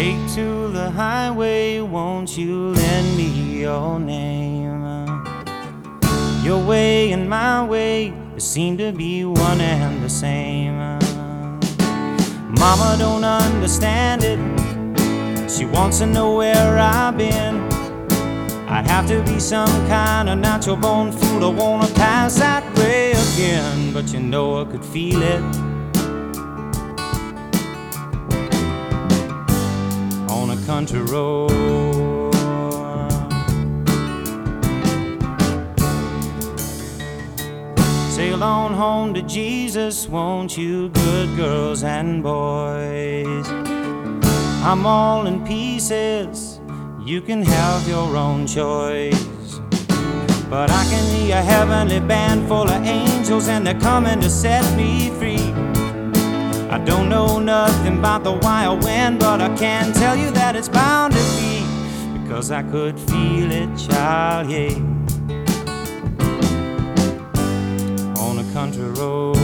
Take to the highway, won't you lend me your name? Your way and my way, they seem to be one and the same. Mama don't understand it, she wants to know where I've been. I'd have to be some kind of natural born fool, I wanna pass that way again. But you know I could feel it on a country road. Sail on home to Jesus, won't you, good girls and boys? I'm all in pieces, you can have your own choice. But I can hear a heavenly band full of angels, and they're coming to set me free. I don't know nothing about the wild wind, but I can tell you that it's bound to be, because I could feel it, child, yeah, on a country road.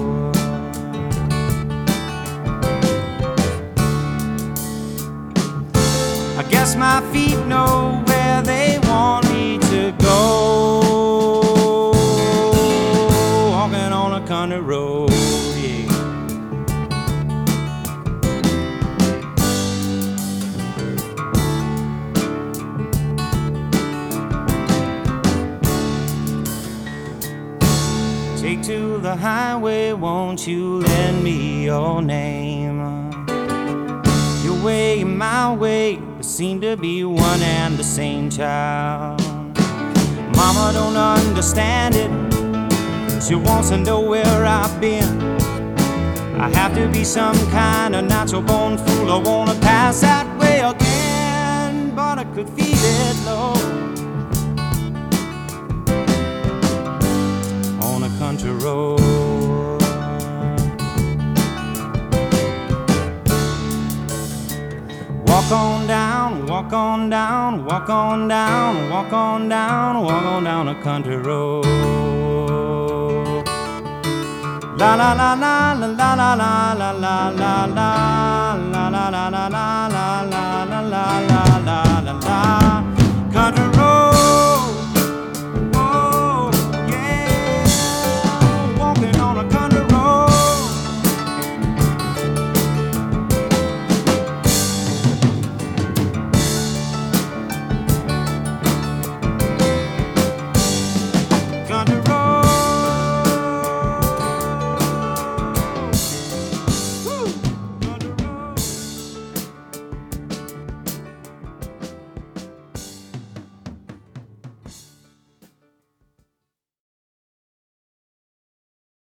I guess my feet know where they want me to go, walking on a country road, yeah. Take to the highway, won't you lend me your name? Your way and my way, they seem to be one and the same, child. Mama don't understand it, she wants to know where I've been. I have to be some kind of natural born fool, I wanna pass that way again. But I could feel it, Lord, on a country road. Walk on down, walk on down, walk on down, walk on down, walk on down a country road. La la la la la la la la la la la la la la la la.